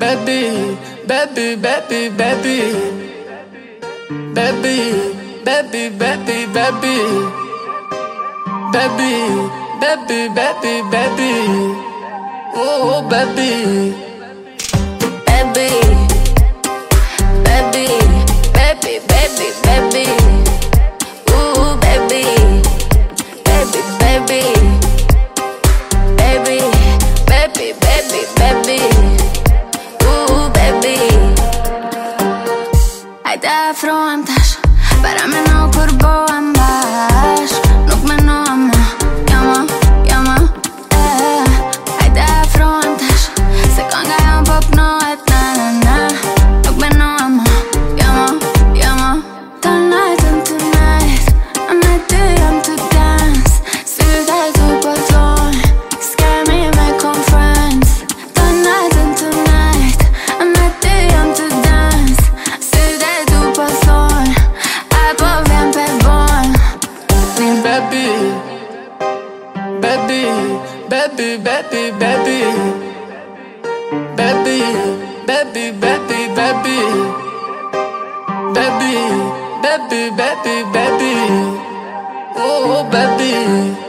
baby, baby, baby, baby, baby, baby, baby, baby, baby, baby, baby, baby, oh baby, baby, baby, baby, baby, baby, ooh baby, baby, baby, baby, baby, baby, baby, ooh baby. Hajde elfrontas, para mig nog kurbo ambas, nog med någon jamma, jamma, hajde elfrontas, se kanga jag pop nå ett na-na-na, nog med någon jamma, jamma. Tonight and tonight, I met you to dance, sluta tog på tån, scare me med conference. Tonight and tonight, I met you to dance, sluta tog på tån, är på VMP-barn. baby, baby, baby, baby, baby, baby, baby, baby, baby, baby, baby, baby, baby, oh baby.